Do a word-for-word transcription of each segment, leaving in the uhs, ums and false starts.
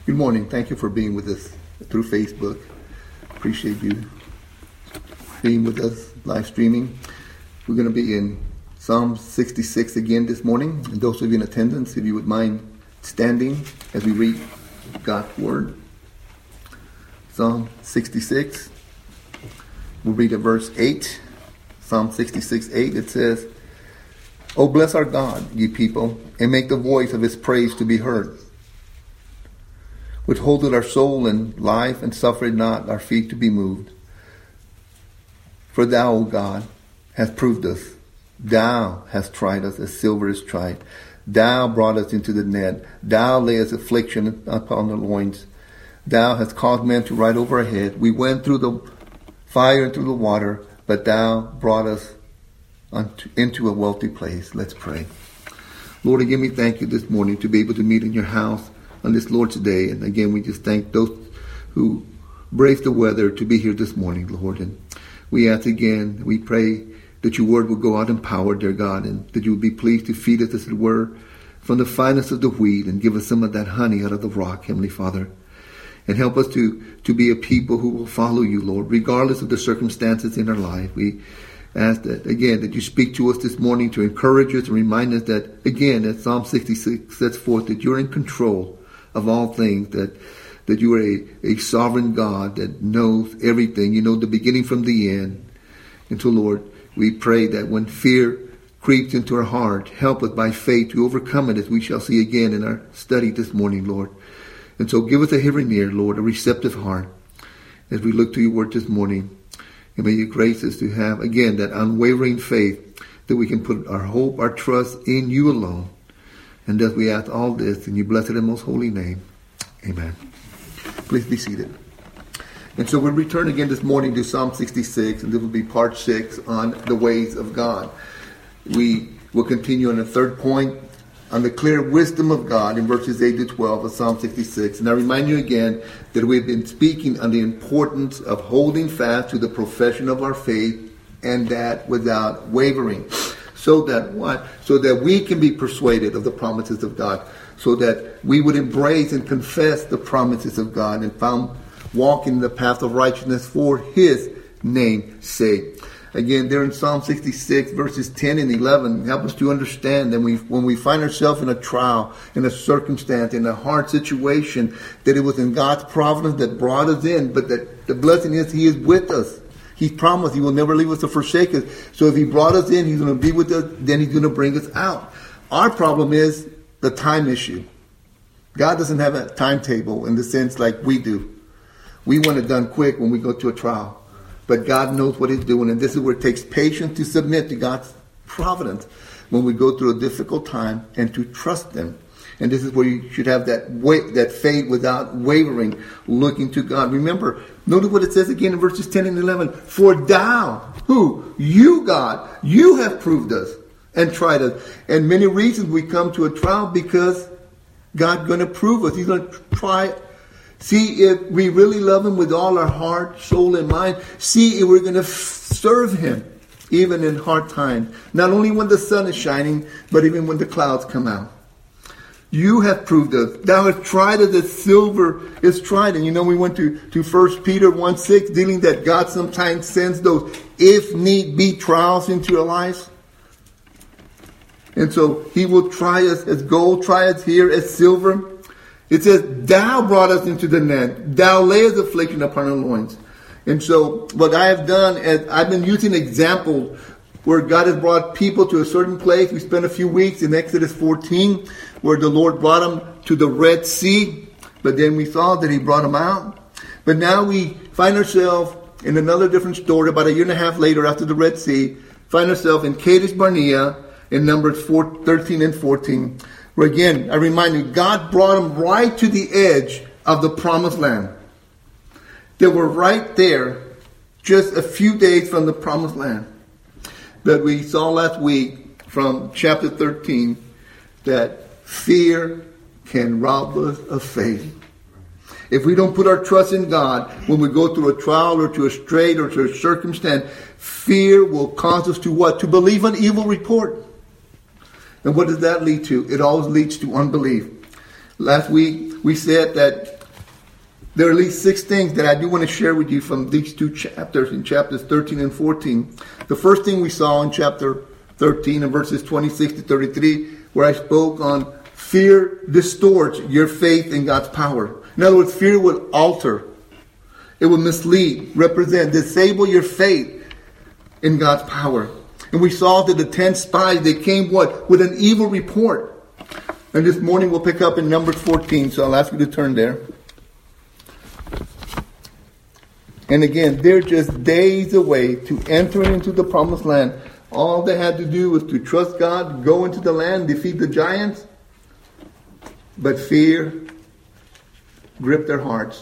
Good morning. Thank you for being with us through Facebook. Appreciate you being with us, live streaming. We're going to be in Psalm sixty-six again this morning. And those of you in attendance, if you would mind standing as we read God's Word. Psalm sixty-six. We'll read at verse eight. Psalm sixty-six, eight. It says, "O bless our God, ye people, and make the voice of his praise to be heard. Which holdeth our soul in life, and suffereth not our feet to be moved. For thou, O God, hast proved us. Thou hast tried us as silver is tried. Thou brought us into the net. Thou layest affliction upon the loins. Thou hast caused men to ride over our head. We went through the fire and through the water, but thou brought us unto, into a wealthy place." Let's pray. Lord, again, we thank you this morning to be able to meet in your house on this Lord's Day. And again, we just thank those who braved the weather to be here this morning, Lord. And we ask again, we pray that your word will go out in power, dear God, and that you would be pleased to feed us, as it were, from the finest of the wheat and give us some of that honey out of the rock, Heavenly Father. And help us to, to be a people who will follow you, Lord, regardless of the circumstances in our life. We ask that, again, that you speak to us this morning to encourage us and remind us that, again, as Psalm sixty-six sets forth, that you're in control of all things, that that you are a, a sovereign God that knows everything. You know the beginning from the end. And so, Lord, we pray that when fear creeps into our heart, help us by faith to overcome it, as we shall see again in our study this morning, Lord. And so give us a hearing ear, Lord, a receptive heart, as we look to your word this morning. And may you grace us to have, again, that unwavering faith that we can put our hope, our trust in you alone. And as we ask all this in your blessed and most holy name, amen. Please be seated. And so we'll return again this morning to Psalm sixty-six, and this will be part six on the ways of God. We will continue on the third point, on the clear wisdom of God, in verses eight to twelve of Psalm sixty-six. And I remind you again that we've been speaking on the importance of holding fast to the profession of our faith, and that without wavering. So that what? So that we can be persuaded of the promises of God. So that we would embrace and confess the promises of God and found walking in the path of righteousness for his name's sake. Again, there in Psalm sixty-six, verses ten and eleven, help us to understand that we, when we find ourselves in a trial, in a circumstance, in a hard situation, that it was in God's providence that brought us in, but that the blessing is he is with us. He promised he will never leave us or forsake us. So if he brought us in, he's going to be with us, then he's going to bring us out. Our problem is the time issue. God doesn't have a timetable in the sense like we do. We want it done quick when we go to a trial. But God knows what he's doing. And this is where it takes patience to submit to God's providence when we go through a difficult time, and to trust him. And this is where you should have that wa- that faith without wavering, looking to God. Remember, notice what it says again in verses ten and eleven. "For thou," who? You, God, you have proved us and tried us. And many reasons we come to a trial, because God's going to prove us. He's going to try, see if we really love him with all our heart, soul, and mind. See if we're going to f- serve him even in hard times. Not only when the sun is shining, but even when the clouds come out. You have proved us. Thou hast tried us as silver is tried. And you know, we went to, to First Peter one six, dealing that God sometimes sends those, if need be, trials into our lives. And so he will try us as gold, try us here as silver. It says, thou brought us into the net. Thou layest affliction upon our loins. And so what I have done is I've been using examples where God has brought people to a certain place. We spent a few weeks in Exodus fourteen, where the Lord brought them to the Red Sea. But then we saw that he brought them out. But now we find ourselves in another different story. About a year and a half later, after the Red Sea, find ourselves in Kadesh Barnea in Numbers thirteen and fourteen. Where again, I remind you, God brought them right to the edge of the promised land. They were right there, just a few days from the promised land. That we saw last week from chapter thirteen, that fear can rob us of faith. If we don't put our trust in God when we go through a trial or to a strait or to a circumstance, fear will cause us to what? To believe an evil report. And what does that lead to? It always leads to unbelief. Last week we said that there are at least six things that I do want to share with you from these two chapters, in chapters thirteen and fourteen. The first thing we saw in chapter thirteen and verses twenty-six to thirty-three, where I spoke on fear distorts your faith in God's power. In other words, fear will alter. It will mislead, represent, disable your faith in God's power. And we saw that the ten spies, they came what? With an evil report. And this morning we'll pick up in Numbers fourteen, so I'll ask you to turn there. And again, they're just days away to entering into the promised land. All they had to do was to trust God, go into the land, defeat the giants. But fear gripped their hearts.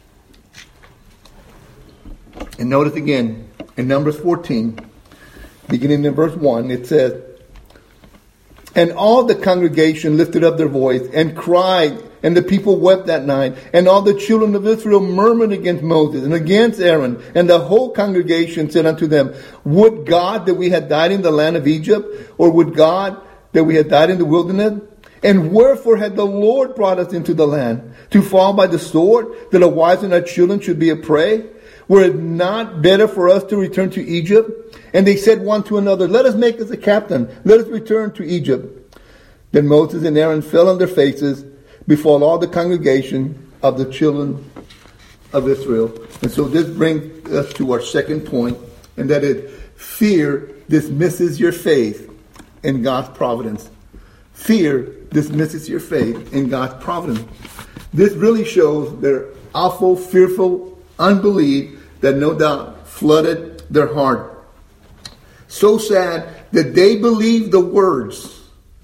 And notice again, in Numbers fourteen, beginning in verse one, it says, "And all the congregation lifted up their voice and cried, and the people wept that night. And all the children of Israel murmured against Moses and against Aaron. And the whole congregation said unto them, Would God that we had died in the land of Egypt, or would God that we had died in the wilderness? And wherefore had the Lord brought us into the land? To fall by the sword, that our wives and our children should be a prey? Were it not better for us to return to Egypt? And they said one to another, Let us make us a captain. Let us return to Egypt. Then Moses and Aaron fell on their faces before all the congregation of the children of Israel." And so this brings us to our second point, and that is fear dismisses your faith in God's providence. Fear dismisses your faith in God's providence. This really shows their awful, fearful unbelief that no doubt flooded their heart. So sad that they believed the words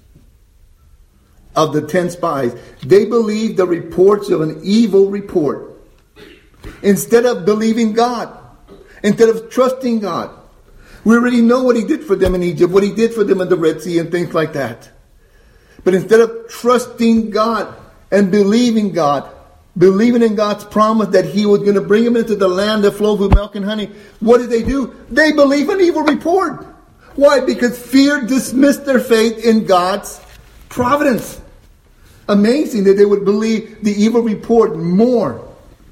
of the ten spies. They believed the reports of an evil report instead of believing God, instead of trusting God. We already know what he did for them in Egypt, what he did for them in the Red Sea and things like that. But instead of trusting God and believing God, believing in God's promise that he was going to bring them into the land that flows with milk and honey, what did they do? They believe an evil report. Why? Because fear dismissed their faith in God's providence. Amazing that they would believe the evil report more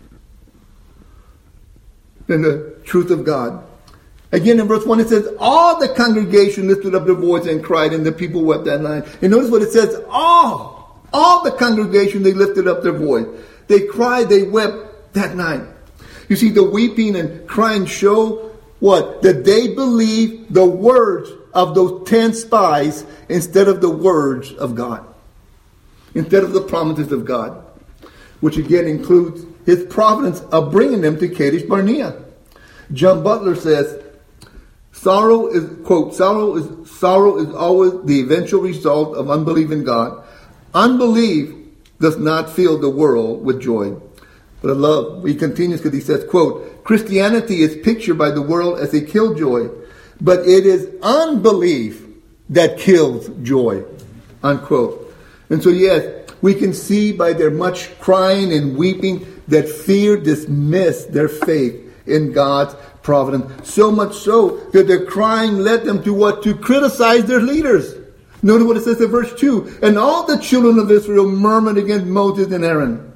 than the truth of God. Again, in verse one, it says, all the congregation lifted up their voice and cried, and the people wept that night. And notice what it says, all. All the congregation, they lifted up their voice. They cried, they wept that night. You see, the weeping and crying show what? That they believed the words of those ten spies instead of the words of God. Instead of the promises of God. Which again includes his providence of bringing them to Kadesh Barnea. John Butler says, Sorrow is, quote, sorrow is, sorrow is always the eventual result of unbelief in God. Unbelief does not fill the world with joy. But I love, he continues because he says, quote, Christianity is pictured by the world as a killjoy, but it is unbelief that kills joy, unquote. And so yes, we can see by their much crying and weeping that fear dismissed their faith in God's providence. So much so that their crying led them to what? To criticize their leaders. Notice what it says in verse two. And all the children of Israel murmured against Moses and Aaron.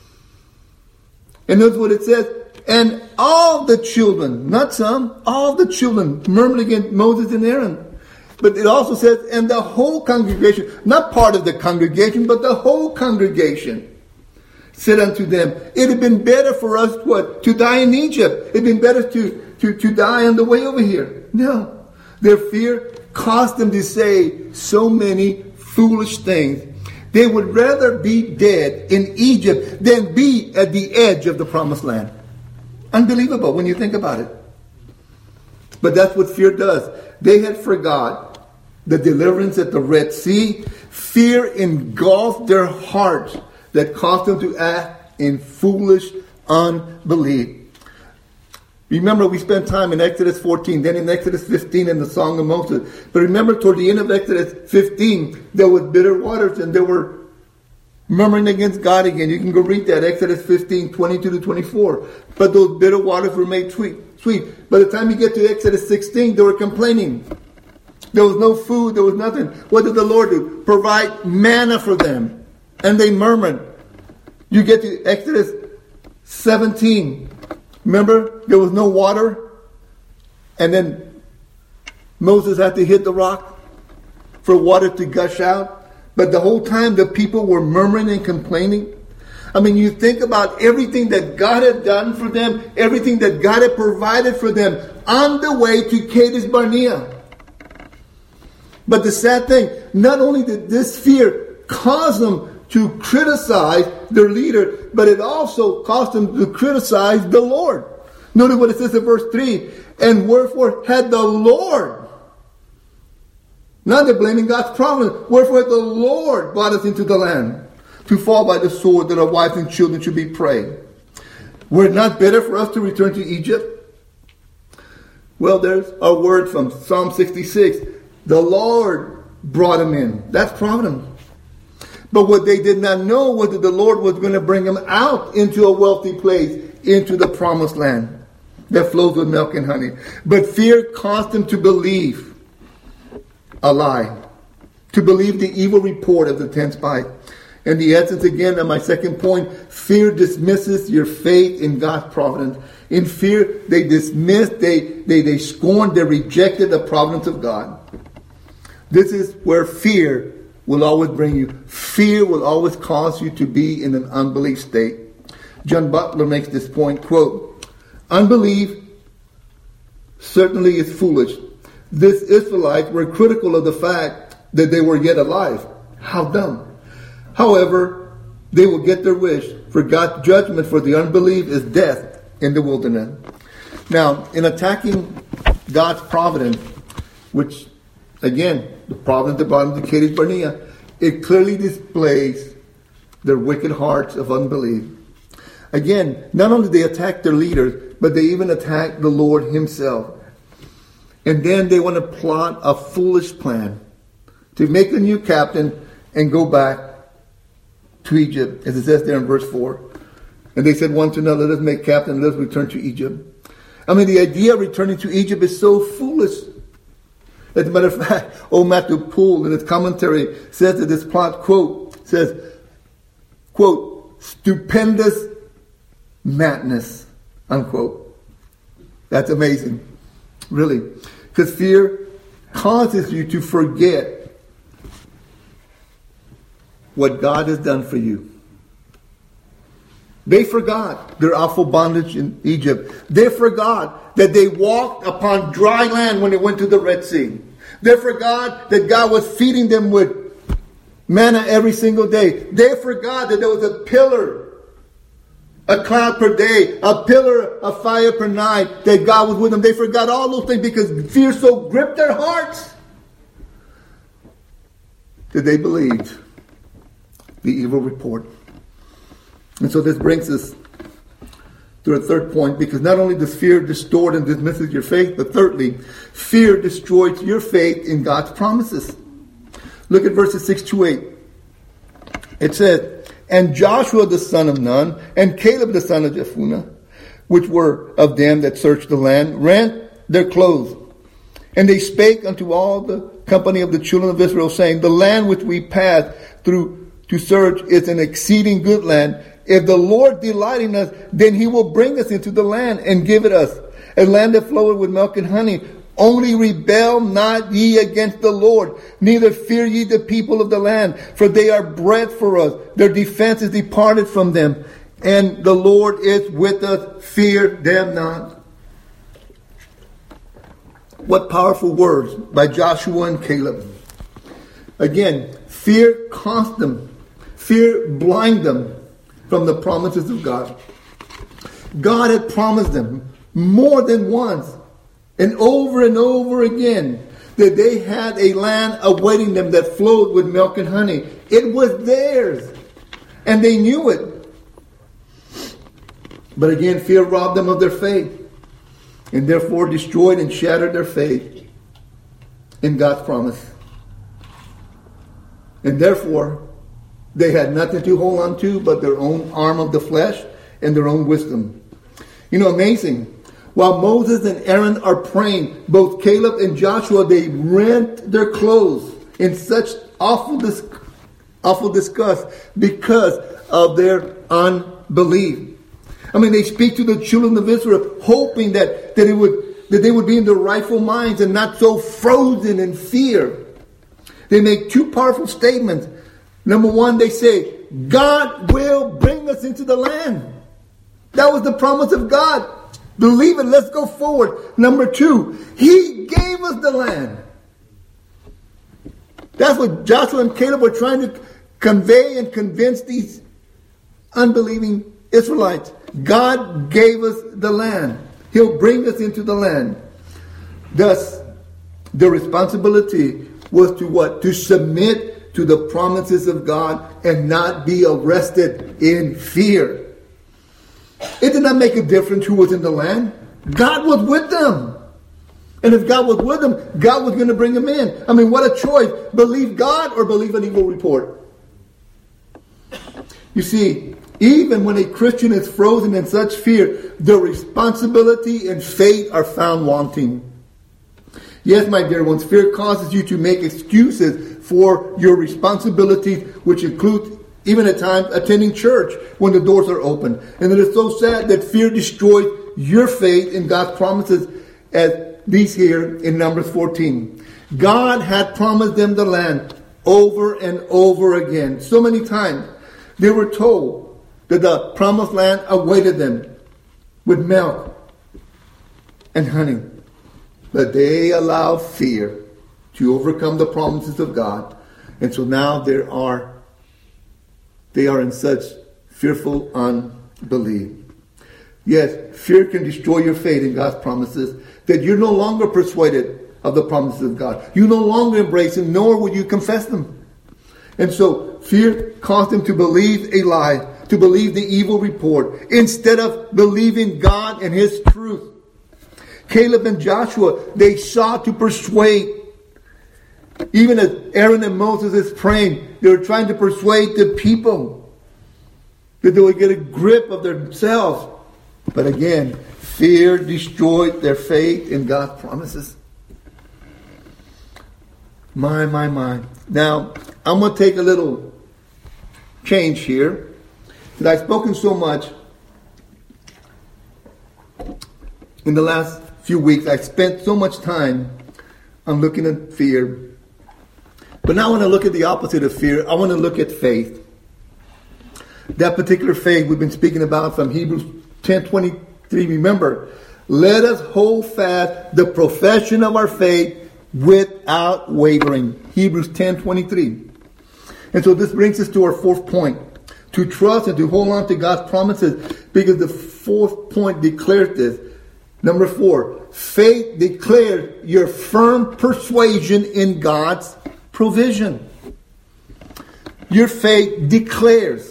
And notice what it says. And all the children, not some, all the children murmured against Moses and Aaron. But it also says, and the whole congregation, not part of the congregation, but the whole congregation said unto them, it had been better for us, what? To die in Egypt. It had been better to, to, to die on the way over here. No. Their fear caused them to say so many foolish things. They would rather be dead in Egypt than be at the edge of the promised land. Unbelievable when you think about it. But that's what fear does. They had forgot the deliverance at the Red Sea. Fear engulfed their hearts that caused them to act in foolish unbelief. Remember, we spent time in Exodus fourteen, then in Exodus fifteen in the Song of Moses. But remember, toward the end of Exodus fifteen, there was bitter waters and they were murmuring against God again. You can go read that, Exodus fifteen, twenty-two to twenty-four. But those bitter waters were made sweet. Sweet. By the time you get to Exodus sixteen, they were complaining. There was no food, there was nothing. What did the Lord do? Provide manna for them. And they murmured. You get to Exodus seventeen. Remember, there was no water. And then Moses had to hit the rock for water to gush out. But the whole time the people were murmuring and complaining. I mean, you think about everything that God had done for them, everything that God had provided for them on the way to Kadesh Barnea. But the sad thing, not only did this fear cause them to criticize their leader, but it also caused them to criticize the Lord. Notice what it says in verse three. And wherefore had the Lord, now they're blaming God's providence, wherefore had the Lord brought us into the land to fall by the sword, that our wives and children should be prey. Were it not better for us to return to Egypt? Well, there's a word from Psalm sixty-six. The Lord brought them in. That's providence. But what they did not know was that the Lord was going to bring them out into a wealthy place, into the promised land that flows with milk and honey. But fear caused them to believe a lie, to believe the evil report of the ten spies. And the essence again of my second point, fear dismisses your faith in God's providence. In fear, they dismissed, they, they, they scorned, they rejected the providence of God. This is where fear will always bring you. Fear will always cause you to be in an unbelief state. John Butler makes this point, quote, unbelief certainly is foolish. These Israelites were critical of the fact that they were yet alive. How dumb. However, they will get their wish, for God's judgment for the unbelief is death in the wilderness. Now, in attacking God's providence, which, again, the providence that brought them to Kadesh Barnea, it clearly displays their wicked hearts of unbelief. Again, not only did they attack their leaders, but they even attacked the Lord himself. And then they want to plot a foolish plan to make a new captain and go back to Egypt, as it says there in verse four. And they said one to another, let us make captain, let us return to Egypt. I mean, the idea of returning to Egypt is so foolish. As a matter of fact, old Matthew Poole in his commentary says that this plot, quote, says, quote, stupendous madness, unquote. That's amazing. Really. Because fear causes you to forget what God has done for you. They forgot their awful bondage in Egypt. They forgot that they walked upon dry land when they went to the Red Sea. They forgot that God was feeding them with manna every single day. They forgot that there was a pillar, a cloud per day, a pillar of fire per night, that God was with them. They forgot all those things because fear so gripped their hearts that they believed the evil report. And so this brings us to a third point, because not only does fear distort and dismisses your faith, but thirdly, fear destroys your faith in God's promises. Look at verses six to eight. It says, and Joshua the son of Nun, and Caleb the son of Jephunneh, which were of them that searched the land, rent their clothes. And they spake unto all the company of the children of Israel, saying, the land which we passed through to search is an exceeding good land. If the Lord delight in us, then he will bring us into the land and give it us, a land that floweth with milk and honey. Only rebel not ye against the Lord, neither fear ye the people of the land, for they are bread for us. Their defense is departed from them, and the Lord is with us. Fear them not. What powerful words by Joshua and Caleb. Again, fear caused them. Fear blinded them from the promises of God. God had promised them more than once and over and over again that they had a land awaiting them that flowed with milk and honey. It was theirs, and they knew it. But again, fear robbed them of their faith, and therefore destroyed and shattered their faith in God's promise. And therefore, they had nothing to hold on to but their own arm of the flesh and their own wisdom. You know, amazing. While Moses and Aaron are praying, both Caleb and Joshua, they rent their clothes in such awful, dis- awful disgust because of their unbelief. I mean, they speak to the children of Israel, hoping that, that it would that they would be in their rightful minds and not so frozen in fear. They make two powerful statements. Number one, they say, God will bring us into the land. That was the promise of God. Believe it. Let's go forward. Number two, He gave us the land. That's what Joshua and Caleb were trying to convey and convince these unbelieving Israelites. God gave us the land. He'll bring us into the land. Thus, the responsibility was to what? To submit to the promises of God and not be arrested in fear. It did not make a difference who was in the land. God was with them. And if God was with them, God was going to bring them in. I mean, what a choice. Believe God or believe an evil report. You see, even when a Christian is frozen in such fear, the responsibility and faith are found wanting. Yes, my dear ones, fear causes you to make excuses for your responsibilities, which include even at times attending church when the doors are open. And it is so sad that fear destroys your faith in God's promises, as these here in Numbers fourteen. God had promised them the land over and over again. So many times they were told that the promised land awaited them with milk and honey. But they allowed fear to overcome the promises of God. And so now there are, they are in such fearful unbelief. Yes, fear can destroy your faith in God's promises, that you're no longer persuaded of the promises of God. You no longer embrace them, nor will you confess them. And so fear caused them to believe a lie, to believe the evil report, instead of believing God and His truth. Caleb and Joshua, they sought to persuade. Even as Aaron and Moses is praying, they were trying to persuade the people that they would get a grip of themselves. But again, fear destroyed their faith in God's promises. My, my, my. Now, I'm going to take a little change here. Because I've spoken so much in the last few weeks. I've spent so much time on looking at fear. But now I want to look at the opposite of fear. I want to look at faith. That particular faith we've been speaking about from Hebrews ten twenty-three. Remember, let us hold fast the profession of our faith without wavering. Hebrews ten twenty-three. And so this brings us to our fourth point. To trust and to hold on to God's promises. Because the fourth point declares this. Number four, faith declares your firm persuasion in God's provision. Your faith declares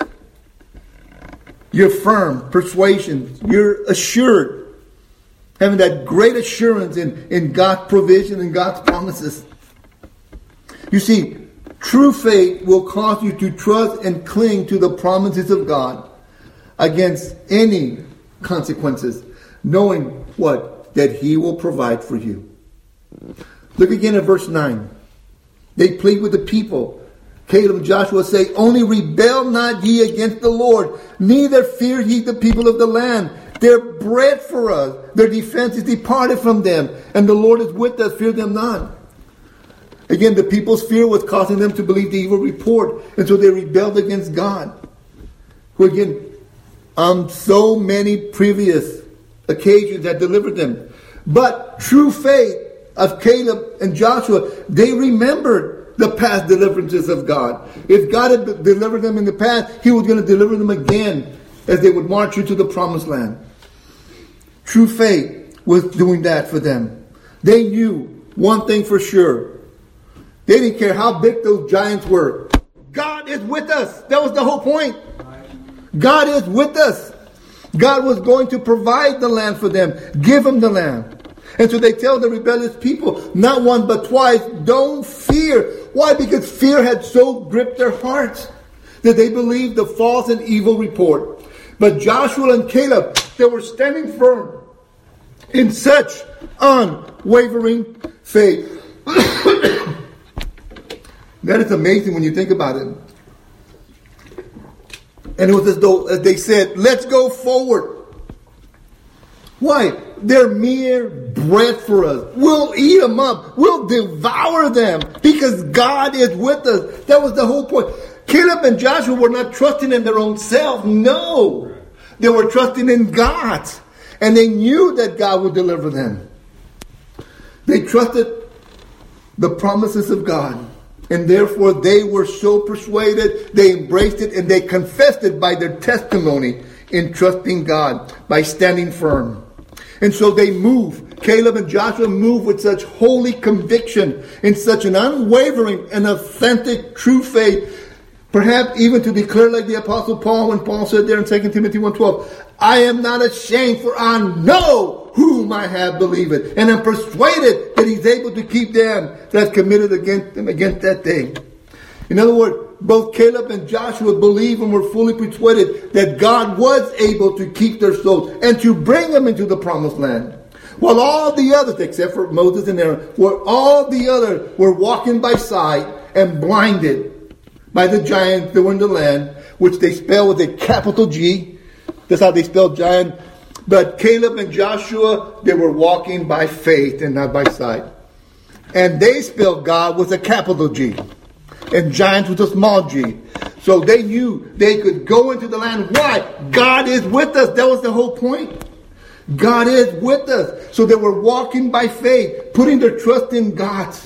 your firm persuasion. You're assured. Having that great assurance in, in God's provision and God's promises. You see, true faith will cause you to trust and cling to the promises of God against any consequences, knowing what? That He will provide for you. Look again at verse nine. They plead with the people. Caleb and Joshua say, only rebel not ye against the Lord, neither fear ye the people of the land. Their bread for us, their defense is departed from them, and the Lord is with us, fear them not. Again, the people's fear was causing them to believe the evil report, and so they rebelled against God, who again, on so many previous occasions had delivered them. But true faith of Caleb and Joshua, they remembered the past deliverances of God. If God had delivered them in the past, He was going to deliver them again as they would march into the promised land. True faith was doing that for them. They knew one thing for sure. They didn't care how big those giants were. God is with us. That was the whole point. God is with us. God was going to provide the land for them. Give them the land. And so they tell the rebellious people, not once but twice, don't fear. Why? Because fear had so gripped their hearts that they believed the false and evil report. But Joshua and Caleb, they were standing firm in such unwavering faith. That is amazing when you think about it. And it was as though as they said, let's go forward. Why? They're mere bread for us. We'll eat them up. We'll devour them because God is with us. That was the whole point. Caleb and Joshua were not trusting in their own self. No. They were trusting in God. And they knew that God would deliver them. They trusted the promises of God. And therefore they were so persuaded. They embraced it and they confessed it by their testimony in trusting God, by standing firm. And so they move. Caleb and Joshua move with such holy conviction, in such an unwavering and authentic true faith. Perhaps even to declare like the Apostle Paul, when Paul said there in Second Timothy one twelve, I am not ashamed, for I know whom I have believed, and am persuaded that he's able to keep them that have committed against them against that day. In other words, both Caleb and Joshua believed and were fully persuaded that God was able to keep their souls and to bring them into the promised land. While all the others, except for Moses and Aaron, were all the others were walking by sight and blinded by the giants that were in the land, which they spell with a capital G. That's how they spell giant. But Caleb and Joshua, they were walking by faith and not by sight. And they spelled God with a capital G. And giants with a small g. So they knew they could go into the land. Why? God is with us. That was the whole point. God is with us. So they were walking by faith, putting their trust in God's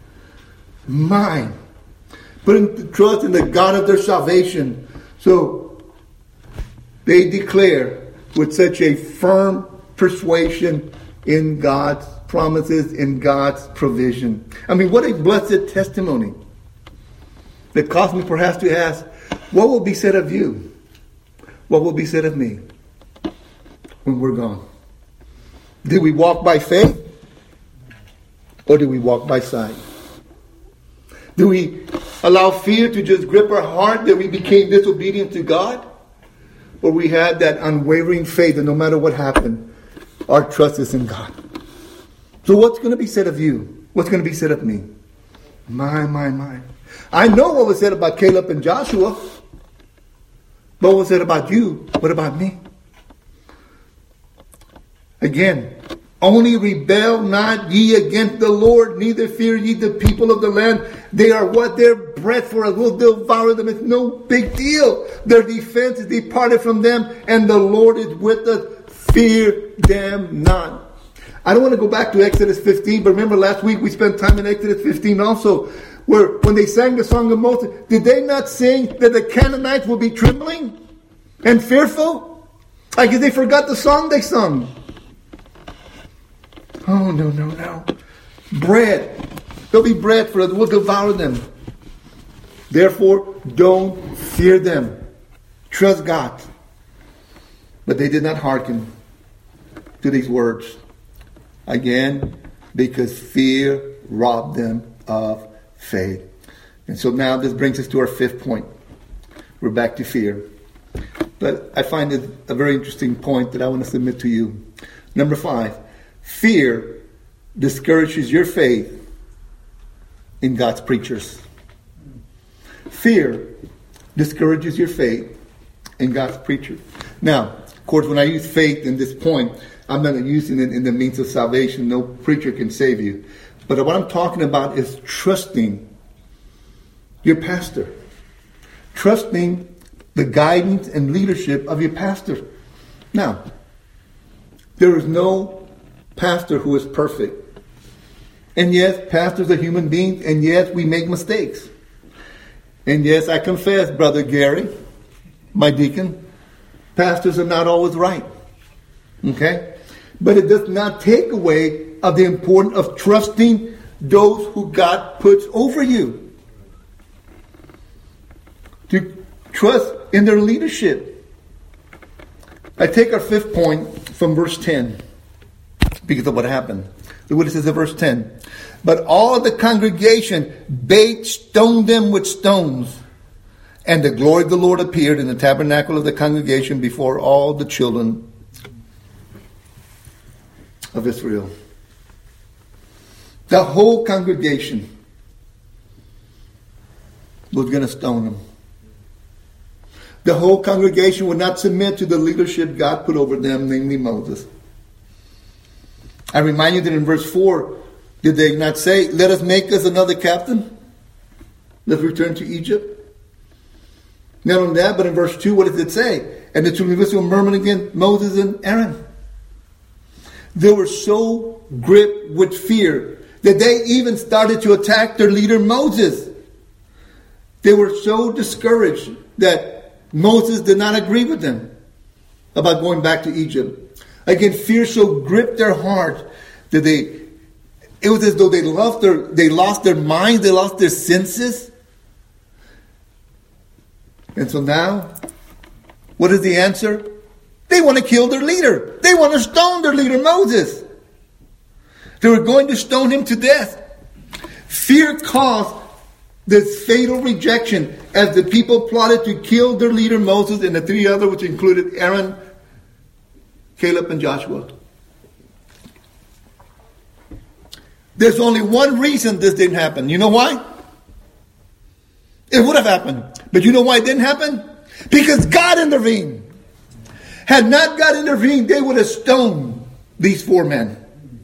mind, putting the trust in the God of their salvation. So they declare with such a firm persuasion in God's promises, in God's provision. I mean, what a blessed testimony. That caused me perhaps to ask, what will be said of you? What will be said of me when we're gone? Did we walk by faith? Or did we walk by sight? Do we allow fear to just grip our heart that we became disobedient to God? Or we had that unwavering faith that no matter what happened, our trust is in God? So what's going to be said of you? What's going to be said of me? My, my, my. I know what was said about Caleb and Joshua. But what was said about you? What about me? Again, only rebel not ye against the Lord, neither fear ye the people of the land. They are what? Their bread for us. We'll devour them. It's no big deal. Their defense is departed from them, and the Lord is with us. Fear them not. I don't want to go back to Exodus fifteen, but remember last week we spent time in Exodus fifteen also, where when they sang the song of Moses, did they not sing that the Canaanites will be trembling and fearful? I guess they forgot the song they sung. Oh, no, no, no. Bread. There'll be bread for us. We'll devour them. Therefore, don't fear them. Trust God. But they did not hearken to these words. Again, because fear robbed them of faith. And so now this brings us to our fifth point. We're back to fear. But I find it a very interesting point that I want to submit to you. Number five. Fear discourages your faith in God's preachers. Fear discourages your faith in God's preachers. Now, of course, when I use faith in this point, I'm not using it in the means of salvation. No preacher can save you. But what I'm talking about is trusting your pastor. Trusting the guidance and leadership of your pastor. Now, there is no pastor who is perfect. And yes, pastors are human beings. And yes, we make mistakes. And yes, I confess, Brother Gary, my deacon, pastors are not always right. Okay? But it does not take away of the importance of trusting those who God puts over you. To trust in their leadership. I take our fifth point from verse ten. Because of what happened. Look what it says in verse ten. But all the congregation bade stone them with stones. And the glory of the Lord appeared in the tabernacle of the congregation before all the children of Israel. The whole congregation was going to stone them. The whole congregation would not submit to the leadership God put over them, namely Moses. I remind you that in verse four, did they not say, let us make us another captain? Let's return to Egypt. Not only that, but in verse two, what does it say? And the children of Israel murmured against Moses and Aaron. They were so gripped with fear that they even started to attack their leader Moses. They were so discouraged that Moses did not agree with them about going back to Egypt. Again, fear so gripped their heart that they, it was as though they lost their, they lost their minds, they lost their senses. And so now, what is the answer? They want to kill their leader. They want to stone their leader, Moses. They were going to stone him to death. Fear caused this fatal rejection as the people plotted to kill their leader, Moses, and the three others, which included Aaron, Caleb, and Joshua. There's only one reason this didn't happen. You know why? It would have happened. But you know why it didn't happen? Because God intervened. Had not God intervened, they would have stoned these four men.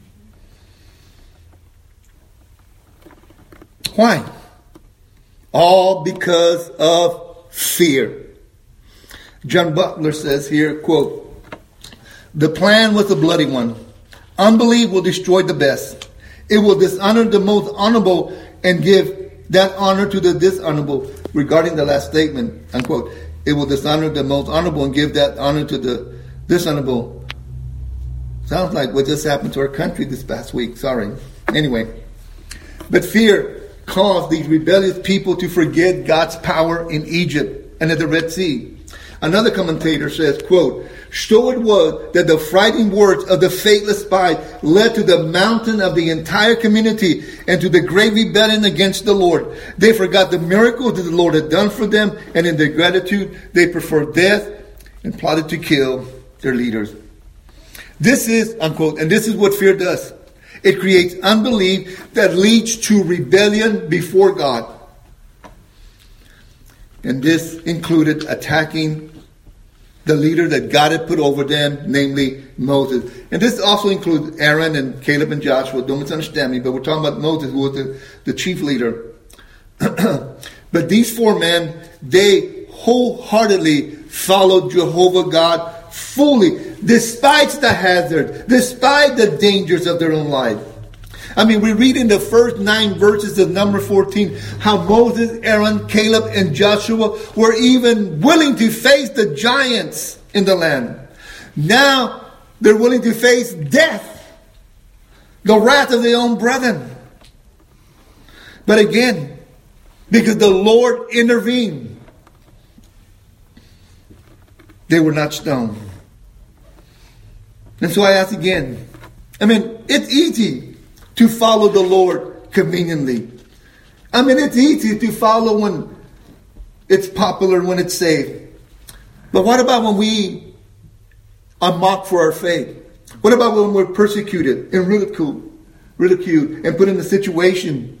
Why? All because of fear. John Butler says here, quote, the plan was a bloody one. Unbelief will destroy the best. It will dishonor the most honorable and give that honor to the dishonorable. Regarding the last statement, unquote, it will dishonor the most honorable and give that honor to the dishonorable. Sounds like what just happened to our country this past week. Sorry. Anyway. But fear caused these rebellious people to forget God's power in Egypt and at the Red Sea. Another commentator says, quote, so it was that the frightening words of the faithless spy led to the mountain of the entire community and to the great rebellion against the Lord. They forgot the miracles that the Lord had done for them, and in their gratitude, they preferred death and plotted to kill their leaders. This is, unquote, and this is what fear does. It creates unbelief that leads to rebellion before God. And this included attacking the leader that God had put over them, namely Moses. And this also includes Aaron and Caleb and Joshua. Don't misunderstand me, but we're talking about Moses, who was the, the chief leader. But these four men, they wholeheartedly followed Jehovah God fully, despite the hazard, despite the dangers of their own life. I mean, we read in the first nine verses of number fourteen how Moses, Aaron, Caleb, and Joshua were even willing to face the giants in the land. Now they're willing to face death, the wrath of their own brethren. But again, because the Lord intervened, they were not stoned. And so I ask again, I mean, it's easy to follow the Lord conveniently. I mean, it's easy to follow when it's popular, when it's safe. But what about when we are mocked for our faith? What about when we're persecuted and ridiculed, ridiculed and put in a situation?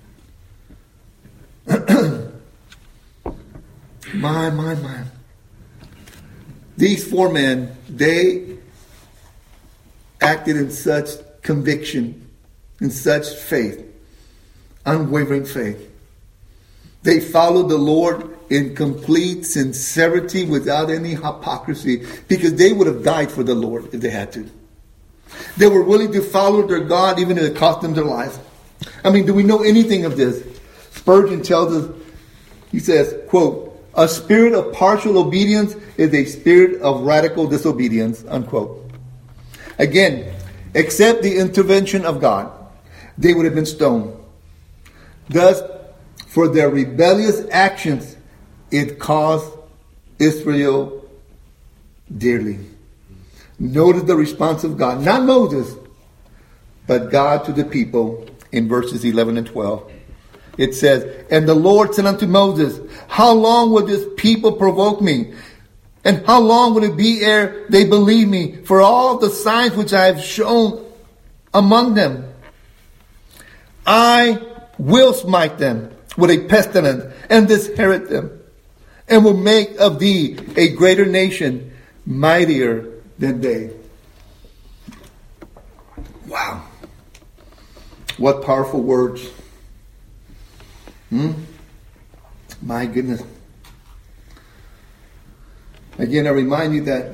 my, my, my. These four men, they acted in such conviction, in such faith, unwavering faith. They followed the Lord in complete sincerity without any hypocrisy, because they would have died for the Lord if they had to. They were willing to follow their God even if it cost them their lives. I mean, do we know anything of this? Spurgeon tells us, he says, quote, a spirit of partial obedience is a spirit of radical disobedience, unquote. Again, except the intervention of God, they would have been stoned. Thus, for their rebellious actions, it cost Israel dearly. Notice the response of God, not Moses, but God to the people in verses eleven and twelve. It says, and the Lord said unto Moses, how long will this people provoke me? And how long will it be ere they believe me for all the signs which I have shown among them? I will smite them with a pestilence and disinherit them, and will make of thee a greater nation, mightier than they. Wow. What powerful words. Hmm? My goodness. Again, I remind you that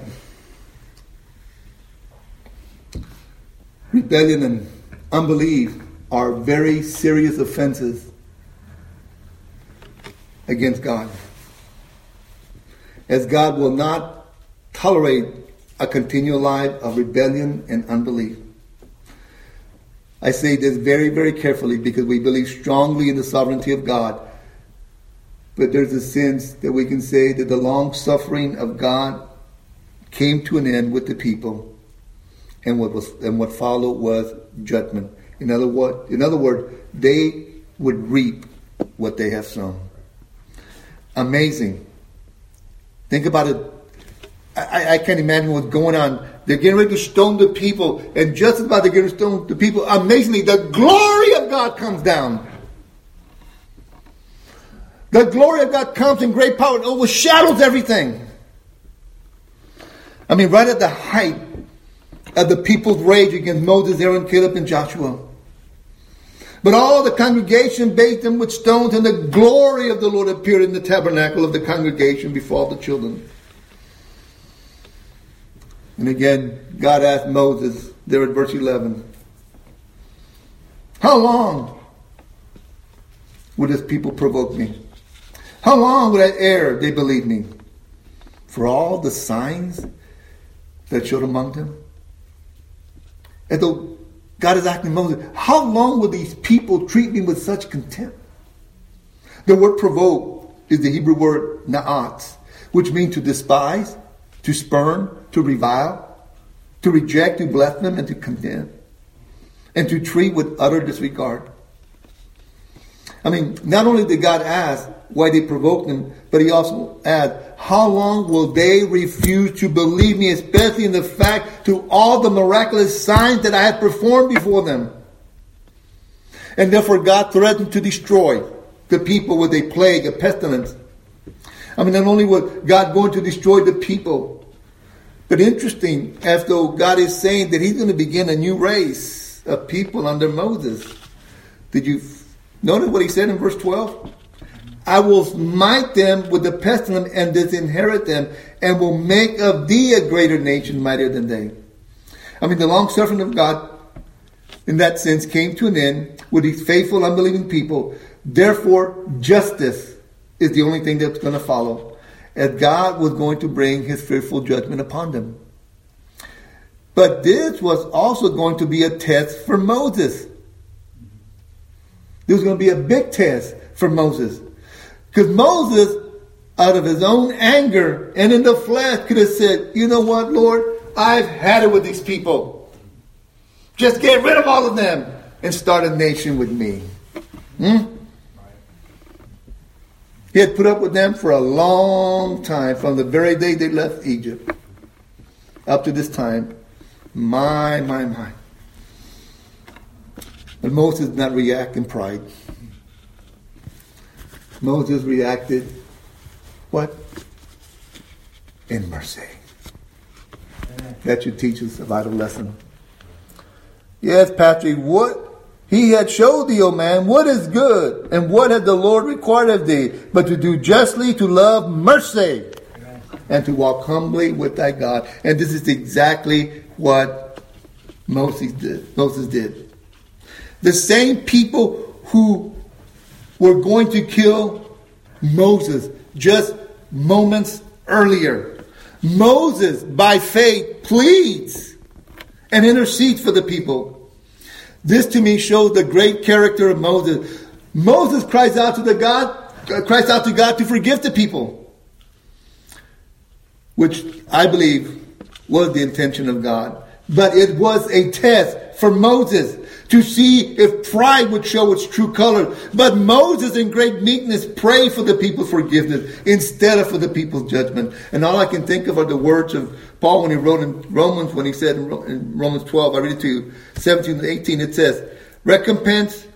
rebellion and unbelief are very serious offenses against God, as God will not tolerate a continual life of rebellion and unbelief. I say this very, very carefully because we believe strongly in the sovereignty of God. But there's a sense that we can say that the long suffering of God came to an end with the people, and what was and what followed was judgment. In other what in other words, they would reap what they have sown. Amazing. Think about it. I, I can't imagine what's going on. They're getting ready to stone the people, and just as about to get ready to stone the people, amazingly, the glory of God comes down. The glory of God comes in great power and overshadows everything. I mean, right at the height of the people's rage against Moses, Aaron, Caleb, and Joshua. But all the congregation bathed them with stones, and the glory of the Lord appeared in the tabernacle of the congregation before all the children. And again, God asked Moses, there at verse eleven, how long will this people provoke me? How long will I err, they believe me? For all the signs that showed among them? And though God is asking Moses, how long will these people treat me with such contempt? The word provoke is the Hebrew word na'at, which means to despise, to spurn, to revile, to reject, to blaspheme, and to condemn, and to treat with utter disregard. I mean, not only did God ask why they provoked him, but he also asked, how long will they refuse to believe me, especially in the fact to all the miraculous signs that I had performed before them? And therefore God threatened to destroy the people with a plague, a pestilence. I mean, not only was God going to destroy the people, but interesting, as though God is saying that he's going to begin a new race of people under Moses. Did you notice what he said in verse twelve? I will smite them with the pestilence and disinherit them, and will make of thee a greater nation, mightier than they. I mean, the long suffering of God, in that sense, came to an end with these faithful, unbelieving people. Therefore, justice is the only thing that's going to follow, as God was going to bring his fearful judgment upon them. But this was also going to be a test for Moses. There was going to be a big test for Moses. Because Moses, out of his own anger and in the flesh, could have said, you know what, Lord, I've had it with these people. Just get rid of all of them and start a nation with me. Hmm? He had put up with them for a long time, from the very day they left Egypt up to this time. My, my, my. But Moses did not react in pride. Moses reacted, what? In mercy. That should teach us a vital lesson. Yes, Patrick, what he had showed thee, O man, what is good, and what had the Lord required of thee, but to do justly, to love mercy, and to walk humbly with thy God. And this is exactly what Moses did. Moses did. The same people who were going to kill Moses just moments earlier. Moses, by faith, pleads and intercedes for the people. This to me shows the great character of Moses. Moses cries out to the God, cries out to God to forgive the people, which I believe was the intention of God. But it was a test for Moses to see if pride would show its true color. But Moses, in great meekness, prayed for the people's forgiveness instead of for the people's judgment. And all I can think of are the words of Paul when he wrote in Romans, when he said in Romans twelve, I read it to you, seventeen to eighteen, it says, recompense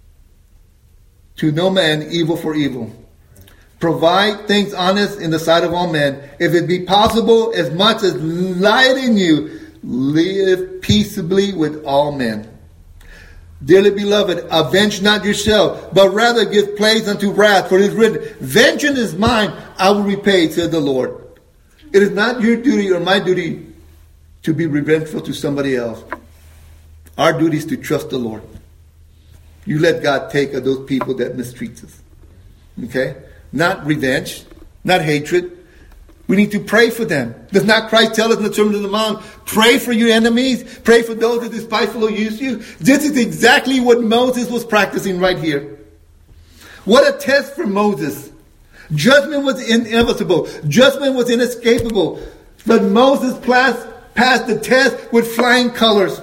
to no man evil for evil. Provide things honest in the sight of all men. If it be possible, as much as lieth in you, live peaceably with all men. Dearly beloved, avenge not yourself, but rather give place unto wrath, for it is written, vengeance is mine, I will repay, said the Lord. It is not your duty or my duty to be revengeful to somebody else. Our duty is to trust the Lord. You let God take of those people that mistreat us. Okay? Not revenge, not hatred. We need to pray for them. Does not Christ tell us in the Sermon on the Mount, pray for your enemies, pray for those that despitefully use you? This is exactly what Moses was practicing right here. What a test for Moses. Judgment was inevitable. Judgment was inescapable. But Moses passed, passed the test with flying colors.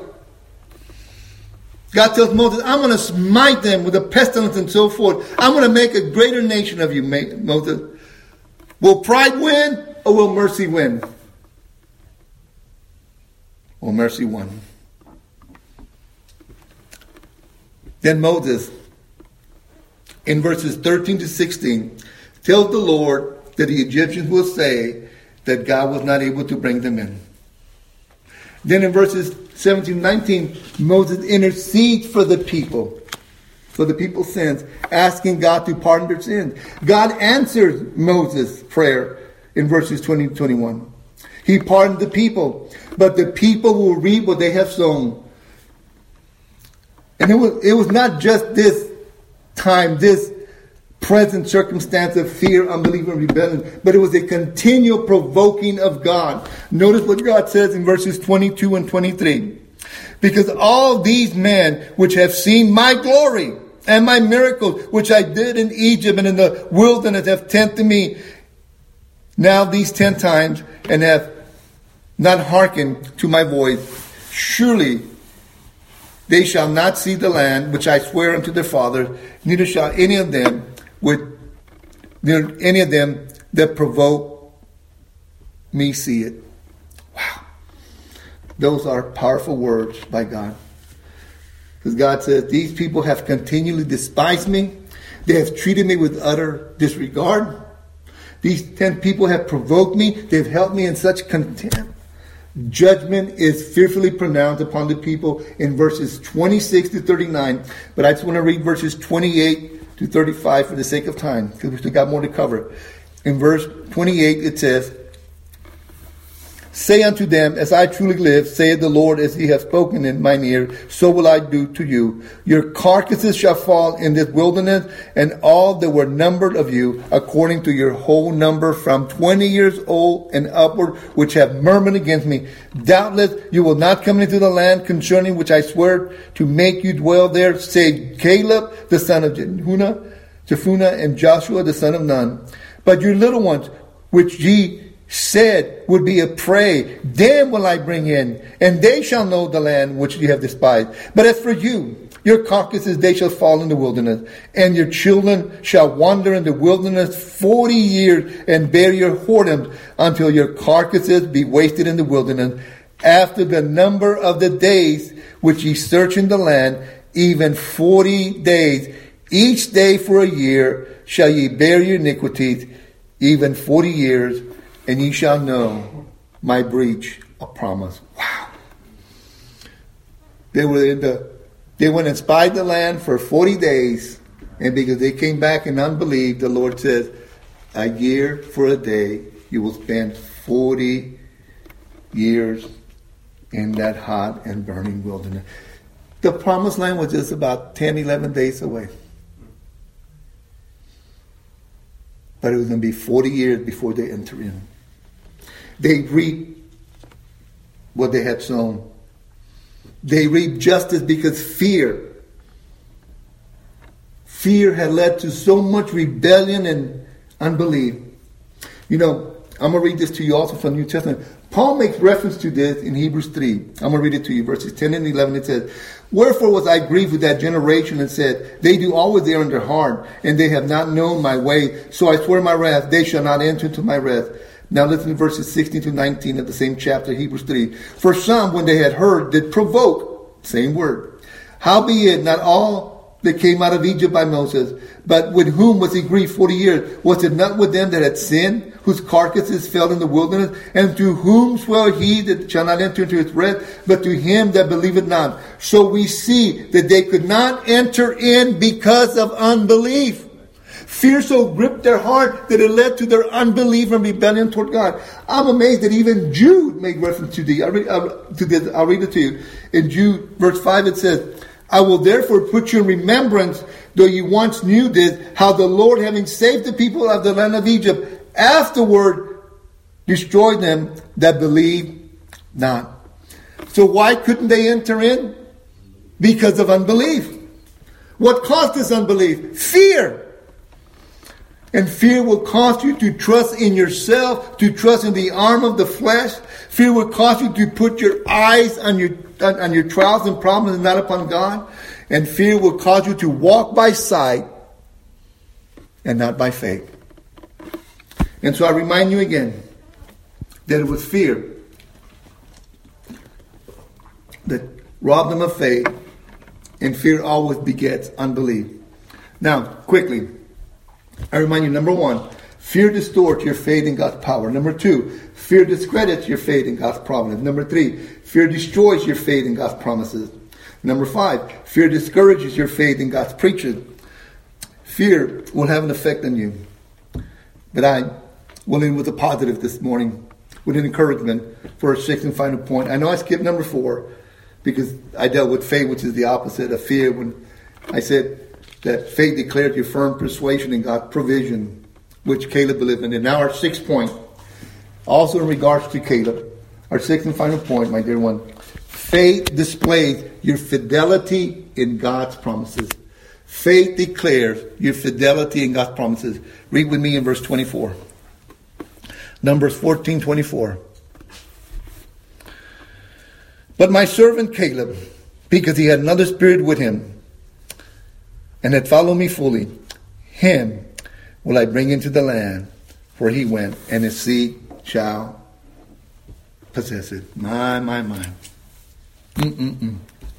God tells Moses, I'm going to smite them with a pestilence and so forth. I'm going to make a greater nation of you, Moses. Will pride win or will mercy win? Will mercy win? Then Moses, in verses thirteen to sixteen, tells the Lord that the Egyptians will say that God was not able to bring them in. Then in verses seventeen to nineteen, Moses intercedes for the people, for the people's sins, asking God to pardon their sins. God answers Moses' prayer in verses twenty to twenty-one. He pardoned the people, but the people will reap what they have sown. And it was, it was not just this time, this present circumstance of fear, unbelief, and rebellion, but it was a continual provoking of God. Notice what God says in verses twenty-two and twenty-three. Because all these men which have seen my glory and my miracles, which I did in Egypt and in the wilderness, have tempted me now these ten times, and have not hearkened to my voice. Surely they shall not see the land which I swear unto their fathers, neither shall any of them with any of them that provoke me see it. Wow. Those are powerful words by God. Because God says, these people have continually despised me. They have treated me with utter disregard. These ten people have provoked me. They've held me in such contempt. Judgment is fearfully pronounced upon the people in verses twenty-six to thirty-nine. But I just want to read verses twenty-eight to thirty-five for the sake of time, because we still got more to cover. In verse twenty-eight it says, say unto them, as I truly live, saith the Lord, as he hath spoken in mine ear, so will I do to you. Your carcasses shall fall in this wilderness, and all that were numbered of you, according to your whole number, from twenty years old and upward, which have murmured against me. Doubtless you will not come into the land concerning which I swear to make you dwell there, save Caleb the son of Jephunneh, Jephunneh, and Joshua the son of Nun. But your little ones, which ye said would be a prey, them will I bring in, and they shall know the land which ye have despised. But as for you, your carcasses, they shall fall in the wilderness, and your children shall wander in the wilderness forty years, and bear your whoredoms, until your carcasses be wasted in the wilderness, after the number of the days which ye search in the land, even forty days. Each day for a year shall ye bear your iniquities, even forty years, and ye shall know my breach of promise. Wow. They were in the, they went and spied the land for forty days. And because they came back in unbelief, the Lord says, a year for a day, you will spend forty years in that hot and burning wilderness. The promised land was just about ten, eleven days away. But it was going to be forty years before they enter in. They reap what they had sown. They reap justice because fear. Fear had led to so much rebellion and unbelief. You know, I'm going to read this to you also from the New Testament. Paul makes reference to this in Hebrews three. I'm going to read it to you, verses ten and eleven. It says, wherefore was I grieved with that generation, and said, they do always err in their heart, and they have not known my way. So I swear my wrath, they shall not enter into my rest. Now listen to verses sixteen to nineteen of the same chapter, Hebrews three. For some, when they had heard, did provoke, same word. Howbeit, not all that came out of Egypt by Moses. But with whom was he grieved forty years? Was it not with them that had sinned, whose carcasses fell in the wilderness? And to whom swore he that shall not enter into his rest, but to him that believeth not? So we see that they could not enter in because of unbelief. Fear so gripped their heart that it led to their unbelief and rebellion toward God. I'm amazed that even Jude made reference to, the, I read, uh, to this. I'll read it to you. In Jude, verse five, it says, I will therefore put you in remembrance, though you once knew this, how the Lord, having saved the people of the land of Egypt, afterward destroyed them that believed not. So why couldn't they enter in? Because of unbelief. What caused this unbelief? Fear. And fear will cause you to trust in yourself, to trust in the arm of the flesh. Fear will cause you to put your eyes on your on, on your trials and problems and not upon God. And fear will cause you to walk by sight and not by faith. And so I remind you again that it was fear that robbed them of faith, and fear always begets unbelief. Now, quickly, I remind you, number one, fear distorts your faith in God's power. Number two, fear discredits your faith in God's providence. Number three, fear destroys your faith in God's promises. Number five, fear discourages your faith in God's preaching. Fear will have an effect on you. But I will end with a positive this morning, with an encouragement for a sixth and final point. I know I skipped number four because I dealt with faith, which is the opposite of fear, when I said that faith declares your firm persuasion in God's provision, which Caleb believed in. And now our sixth point, also in regards to Caleb, our sixth and final point, my dear one, faith displays your fidelity in God's promises. Faith declares your fidelity in God's promises. Read with me in verse twenty-four. Numbers fourteen twenty-four. But my servant Caleb, because he had another spirit with him, and had followed me fully, him will I bring into the land where he went, and his seed shall possess it. My, my, my. Mm-mm-mm.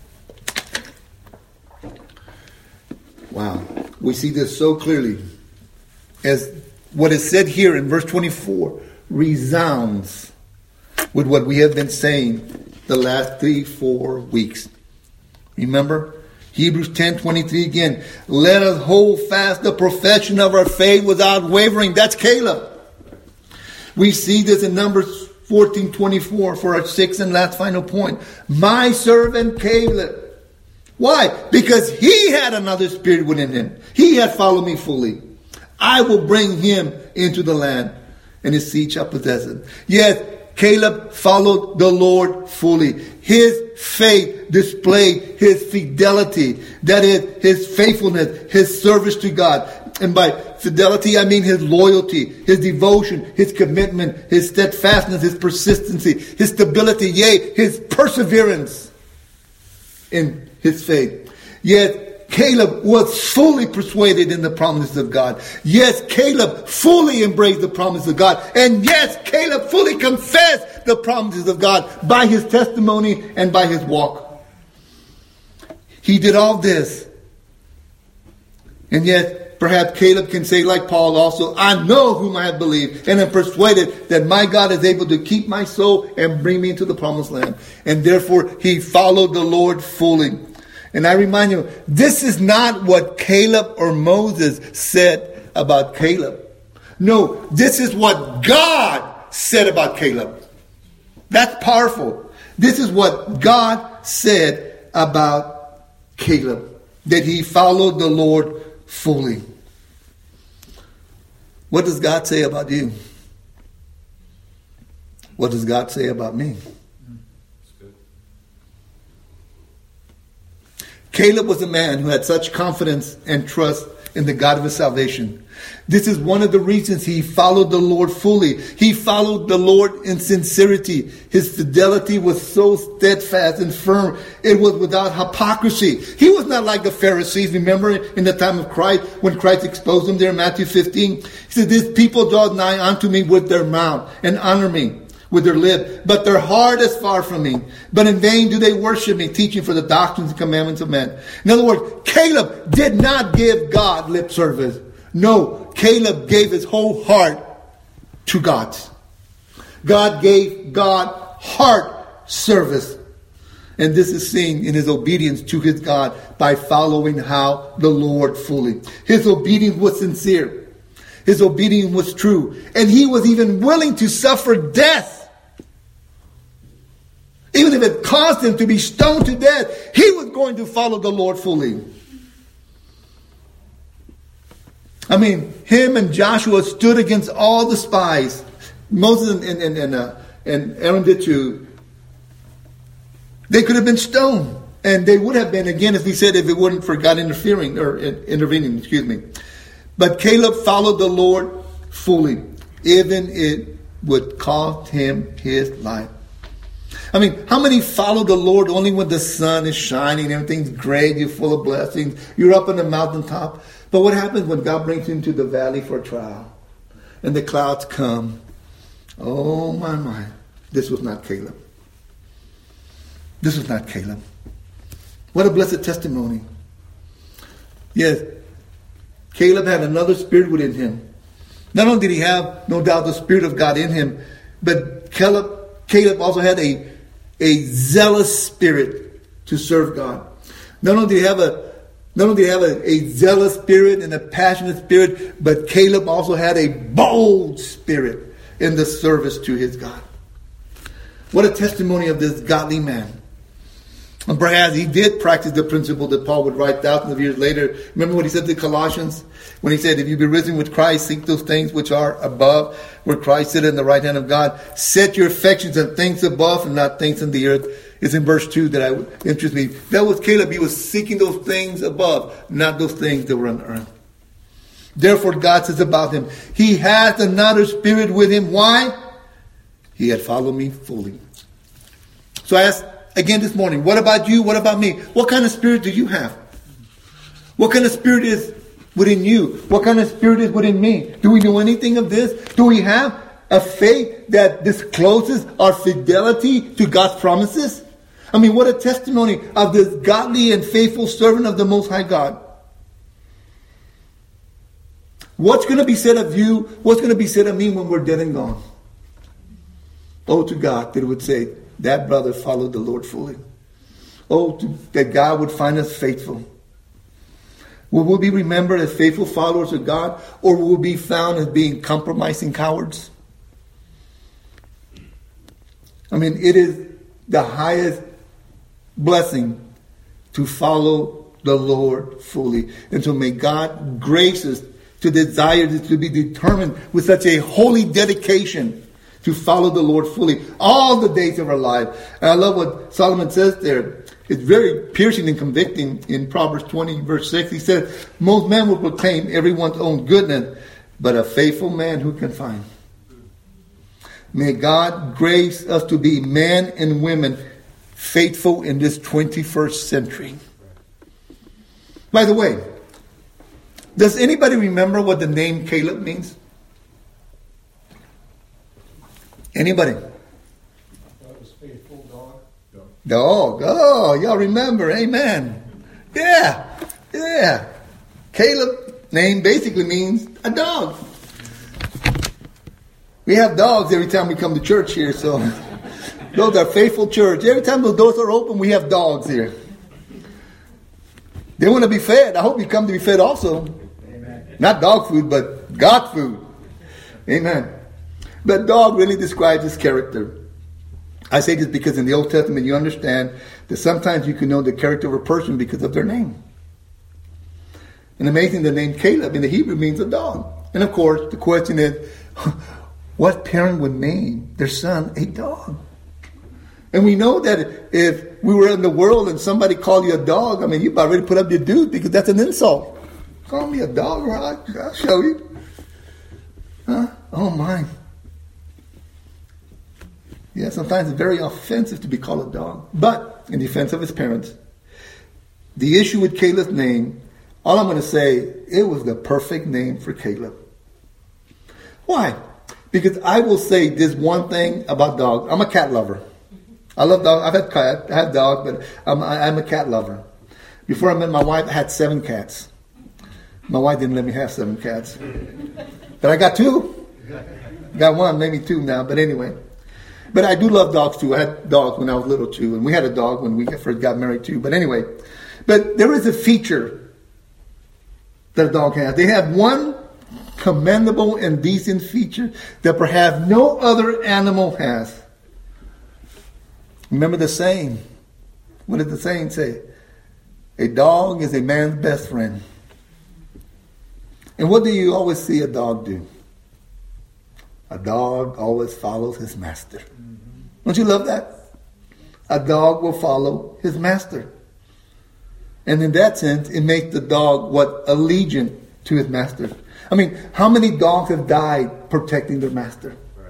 Wow. We see this so clearly, as what is said here in verse twenty-four resounds with what we have been saying the last three, four weeks. Remember? Hebrews ten twenty-three again. Let us hold fast the profession of our faith without wavering. That's Caleb. We see this in Numbers fourteen twenty-four for our sixth and last final point. My servant Caleb. Why? Because he had another spirit within him. He had followed me fully. I will bring him into the land, and his seed shall possess it. Yes, Caleb followed the Lord fully. His faith displayed his fidelity. That is, his faithfulness, his service to God. And by fidelity, I mean his loyalty, his devotion, his commitment, his steadfastness, his persistency, his stability, yea, his perseverance in his faith. Yet Caleb was fully persuaded in the promises of God. Yes, Caleb fully embraced the promises of God. And yes, Caleb fully confessed the promises of God by his testimony and by his walk. He did all this. And yet, perhaps Caleb can say like Paul also, I know whom I have believed, and am persuaded that my God is able to keep my soul and bring me into the promised land. And therefore, he followed the Lord fully. And I remind you, this is not what Caleb or Moses said about Caleb. No, this is what God said about Caleb. That's powerful. This is what God said about Caleb. That he followed the Lord fully. What does God say about you? What does God say about me? Caleb was a man who had such confidence and trust in the God of his salvation. This is one of the reasons he followed the Lord fully. He followed the Lord in sincerity. His fidelity was so steadfast and firm. It was without hypocrisy. He was not like the Pharisees. Remember in the time of Christ, when Christ exposed them there in Matthew fifteen? He said, these people draw nigh unto me with their mouth and honor me, with their lip, but their heart is far from me. But in vain do they worship me, teaching for the doctrines and commandments of men. In other words, Caleb did not give God lip service. No, Caleb gave his whole heart to God. God gave God heart service. And this is seen in his obedience to his God by following how the Lord fully. His obedience was sincere. His obedience was true. And he was even willing to suffer death. Even if it caused him to be stoned to death, he was going to follow the Lord fully. I mean, him and Joshua stood against all the spies. Moses and, and, and, uh, and Aaron did too. They could have been stoned. And they would have been, again, as we said, if it wasn't for God interfering or intervening, excuse me. But Caleb followed the Lord fully, even it would cost him his life. I mean, how many follow the Lord only when the sun is shining, everything's great, you're full of blessings, you're up on the mountaintop? But what happens when God brings you into the valley for a trial and the clouds come? Oh, my, my. This was not Caleb. This was not Caleb. What a blessed testimony. Yes, Caleb had another spirit within him. Not only did he have, no doubt, the Spirit of God in him, but Caleb, Caleb also had a, a zealous spirit to serve God. Not only did he have a Not only did he have a, a zealous spirit and a passionate spirit, but Caleb also had a bold spirit in the service to his God. What a testimony of this godly man. And perhaps he did practice the principle that Paul would write thousands of years later. Remember what he said to Colossians? When he said, if you be risen with Christ, seek those things which are above, where Christ sitteth in the right hand of God. Set your affections on things above and not things on the earth. It's in verse two that I interests me. That was Caleb. He was seeking those things above, not those things that were on earth. Therefore, God says about him, he has another spirit with him. Why? He had followed me fully. So I asked again this morning, what about you? What about me? What kind of spirit do you have? What kind of spirit is within you? What kind of spirit is within me? Do we know anything of this? Do we have a faith that discloses our fidelity to God's promises? I mean, what a testimony of this godly and faithful servant of the Most High God. What's going to be said of you? What's going to be said of me when we're dead and gone? Oh, to God that it would say, that brother followed the Lord fully. Oh, to, that God would find us faithful. Will we be remembered as faithful followers of God, or will we be found as being compromising cowards? I mean, it is the highest blessing to follow the Lord fully. And so may God grace us to desire to be determined with such a holy dedication to follow the Lord fully all the days of our life. And I love what Solomon says there. It's very piercing and convicting in Proverbs twenty, verse six. He says, most men will proclaim everyone's own goodness, but a faithful man who can find? May God grace us to be men and women faithful in this twenty-first century. By the way, does anybody remember what the name Caleb means? Anybody? That was faithful dog. Dog. Oh, y'all remember. Amen. Yeah. Yeah. Caleb name basically means a dog. We have dogs every time we come to church here, so those are faithful church. Every time those doors are open, we have dogs here. They want to be fed. I hope you come to be fed also. Amen. Not dog food, but God food. Amen. But dog really describes his character. I say this because in the Old Testament you understand that sometimes you can know the character of a person because of their name. And amazing, the name Caleb in the Hebrew means a dog. And of course, the question is, what parent would name their son a dog? And we know that if we were in the world and somebody called you a dog, I mean, you about ready to put up your dude because that's an insult. Call me a dog, right? I'll show you. Huh? Oh, my. Yeah, sometimes it's very offensive to be called a dog. But in defense of his parents, the issue with Caleb's name, all I'm going to say, it was the perfect name for Caleb. Why? Because I will say this one thing about dogs. I'm a cat lover. I love dogs. I've had cat, I have dogs, but I'm, I'm a cat lover. Before I met my wife, I had seven cats. My wife didn't let me have seven cats. But I got two. Got one, maybe two now. But anyway. But I do love dogs too. I had dogs when I was little too. And we had a dog when we first got married too. But anyway. But there is a feature that a dog has. They have one commendable and decent feature that perhaps no other animal has. Remember the saying. What did the saying say? A dog is a man's best friend. And what do you always see a dog do? A dog always follows his master. Mm-hmm. Don't you love that? A dog will follow his master. And in that sense, it makes the dog what? Allegiant to his master. I mean, how many dogs have died protecting their master? Right.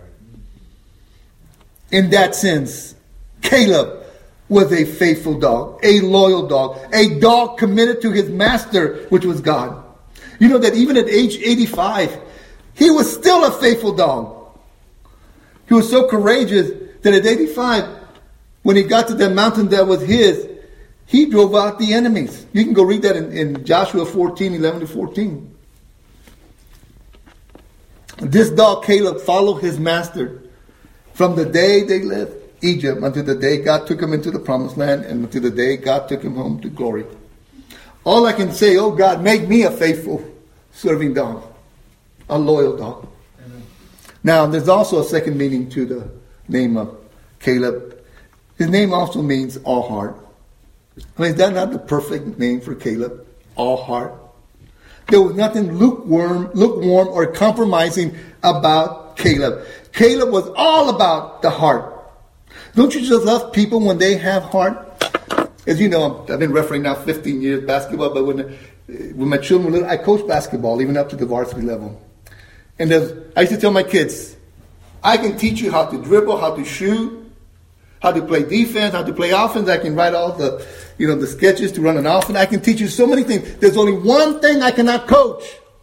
In that sense, Caleb was a faithful dog, a loyal dog, a dog committed to his master, which was God. You know that even at age eighty-five, he was still a faithful dog. He was so courageous that at eighty-five, when he got to the mountain that was his, he drove out the enemies. You can go read that in, in Joshua fourteen, eleven to fourteen. This dog, Caleb, followed his master from the day they left Egypt until the day God took him into the promised land and until the day God took him home to glory. All I can say, oh God, make me a faithful serving dog, a loyal dog. Amen. Now, there's also a second meaning to the name of Caleb. His name also means all heart. I mean, is that not the perfect name for Caleb? All heart. There was nothing lukewarm, lukewarm or compromising about Caleb. Caleb was all about the heart. Don't you just love people when they have heart? As you know, I've been refereeing now fifteen years basketball, but when, when my children were little, I coached basketball even up to the varsity level. And I used to tell my kids, I can teach you how to dribble, how to shoot, how to play defense, how to play offense. I can write all the, you know, the sketches to run an offense. I can teach you so many things. There's only one thing I cannot coach.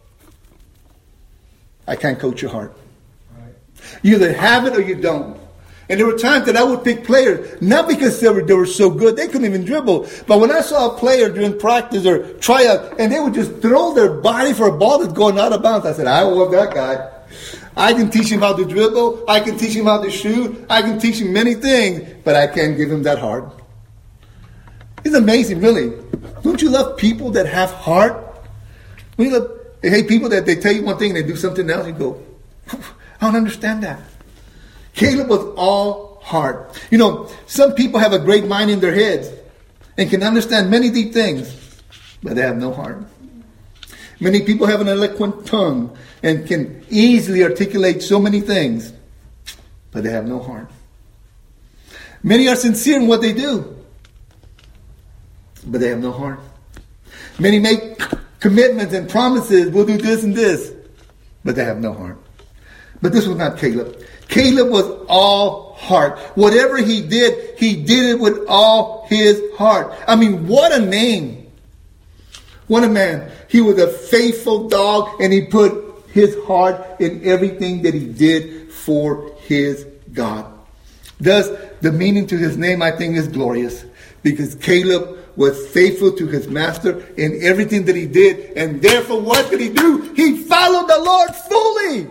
I can't coach your heart. Right. You either have it or you don't. And there were times that I would pick players, not because they were, they were so good, they couldn't even dribble. But when I saw a player during practice or tryout, and they would just throw their body for a ball that's going out of bounds, I said, I want that guy. I can teach him how to dribble. I can teach him how to shoot. I can teach him many things, but I can't give him that heart. It's amazing, really. Don't you love people that have heart? We love, they hate people that they tell you one thing and they do something else. You go, I don't understand that. Caleb was all heart. You know, some people have a great mind in their heads and can understand many deep things, but they have no heart. Many people have an eloquent tongue and can easily articulate so many things, but they have no heart. Many are sincere in what they do, but they have no heart. Many make commitments and promises, we'll do this and this, but they have no heart. But this was not Caleb. Caleb was all heart. Whatever he did, he did it with all his heart. I mean, what a name. What a man. He was a faithful dog, and he put his heart in everything that he did for his God. Thus, the meaning to his name, I think, is glorious. Because Caleb was faithful to his master in everything that he did. And therefore, what did he do? He followed the Lord fully.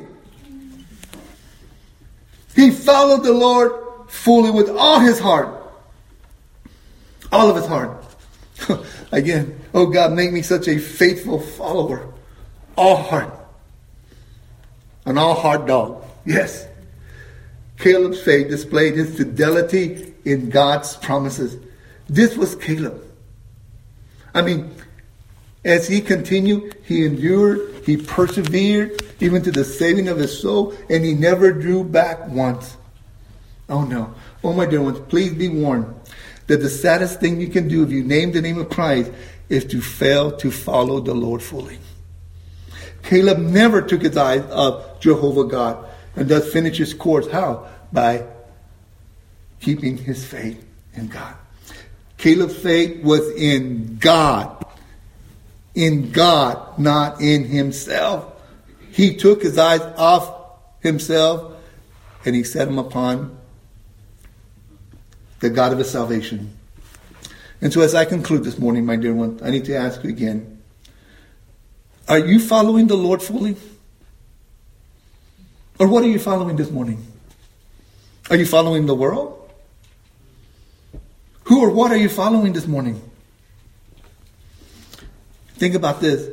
He followed the Lord fully with all his heart. All of his heart. Again, oh God, make me such a faithful follower. All heart. An all heart dog. Yes. Caleb's faith displayed his fidelity in God's promises. This was Caleb. I mean, as he continued, he endured, he persevered, even to the saving of his soul, and he never drew back once. Oh no. Oh my dear ones, please be warned that the saddest thing you can do if you name the name of Christ is to fail to follow the Lord fully. Caleb never took his eyes off Jehovah God and thus finished his course. How? By keeping his faith in God. Caleb's faith was in God. In God, not in himself. He took his eyes off himself and he set him upon the God of his salvation. And so as I conclude this morning, my dear one, I need to ask you again, are you following the Lord fully? Or what are you following this morning? Are you following the world? Who or what are you following this morning? Think about this.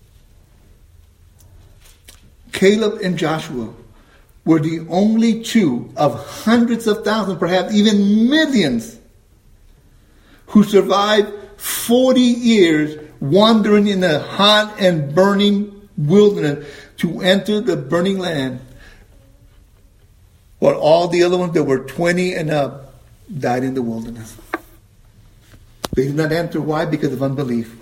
Caleb and Joshua were the only two of hundreds of thousands, perhaps even millions, who survived forty years wandering in the hot and burning wilderness to enter the burning land. While all the other ones that were twenty and up died in the wilderness. They did not enter. Why? Because of unbelief,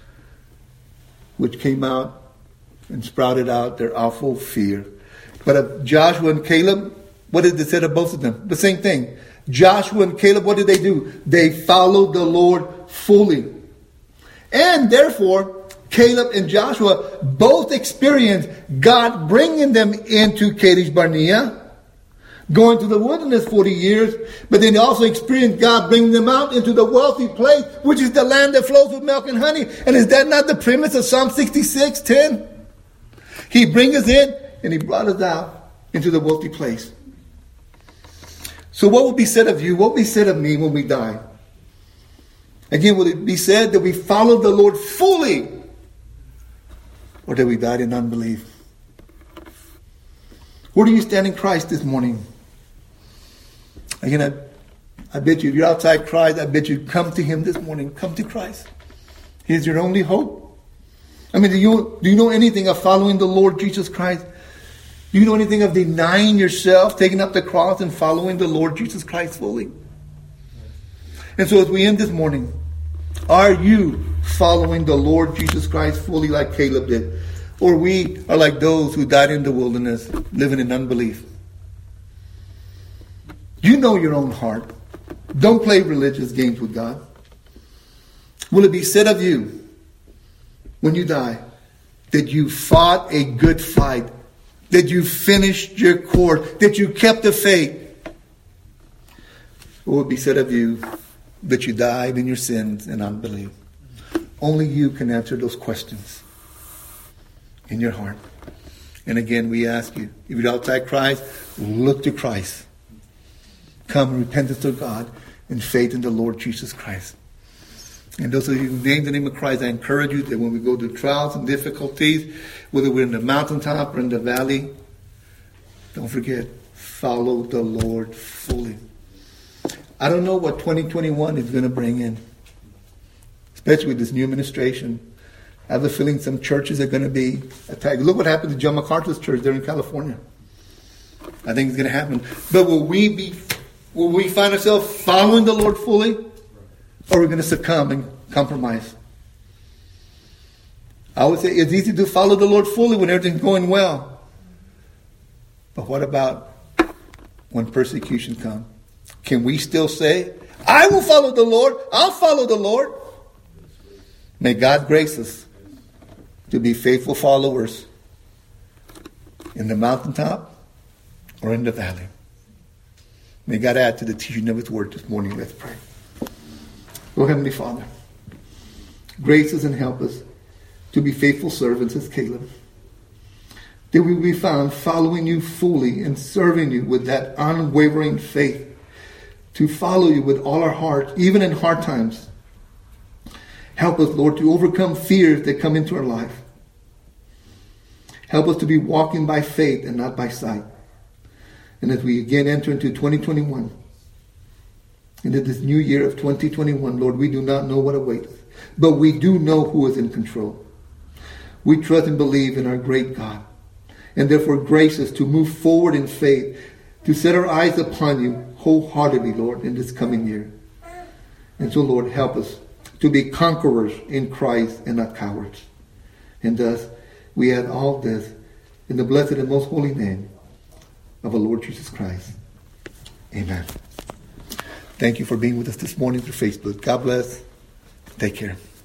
which came out and sprouted out their awful fear. But of Joshua and Caleb, what did it say of both of them? The same thing. Joshua and Caleb, what did they do? They followed the Lord fully. And therefore, Caleb and Joshua both experienced God bringing them into Kadesh Barnea, going to the wilderness forty years, but then they also experienced God bringing them out into the wealthy place, which is the land that flows with milk and honey. And is that not the premise of Psalm sixty-six ten? He brings us in and he brought us out into the wealthy place. So what will be said of you? What will be said of me when we die? Again, will it be said that we followed the Lord fully, or that we died in unbelief? Where do you stand in Christ this morning? Again, I, I bet you, if you're outside Christ, I bet you come to Him this morning. Come to Christ. He is your only hope. I mean, do you, do you know anything of following the Lord Jesus Christ? Do you know anything of denying yourself, taking up the cross and following the Lord Jesus Christ fully? And so as we end this morning, are you following the Lord Jesus Christ fully like Caleb did? Or we are like those who died in the wilderness, living in unbelief? You know your own heart. Don't play religious games with God. Will it be said of you when you die that you fought a good fight, that you finished your course, that you kept the faith? Or will it be said of you that you died in your sins and unbelief? Only you can answer those questions in your heart. And again, we ask you, if you're outside Christ, look to Christ. Come in repentance to God and faith in the Lord Jesus Christ. And those of you who name the name of Christ, I encourage you that when we go through trials and difficulties, whether we're in the mountaintop or in the valley, don't forget, follow the Lord fully. I don't know what twenty twenty-one is going to bring in, especially with this new administration. I have a feeling some churches are going to be attacked. Look what happened to John MacArthur's church there in California. I think it's going to happen. But will we be, will we find ourselves following the Lord fully? Or are we going to succumb and compromise? I would say it's easy to follow the Lord fully when everything's going well. But what about when persecution comes? Can we still say, I will follow the Lord. I'll follow the Lord. May God grace us to be faithful followers in the mountaintop or in the valley. May God add to the teaching of His word this morning. Let's pray. Oh, Heavenly Father, grace us and help us to be faithful servants as Caleb. That we will be found following you fully and serving you with that unwavering faith. To follow you with all our heart, even in hard times. Help us, Lord, to overcome fears that come into our life. Help us to be walking by faith and not by sight. And as we again enter into twenty twenty-one, into this new year of twenty twenty-one, Lord, we do not know what awaits us, but we do know who is in control. We trust and believe in our great God, and therefore grace us to move forward in faith, to set our eyes upon you wholeheartedly, Lord, in this coming year. And so, Lord, help us to be conquerors in Christ and not cowards. And thus, we add all this in the blessed and most holy name of our Lord Jesus Christ. Amen. Thank you for being with us this morning through Facebook. God bless. Take care.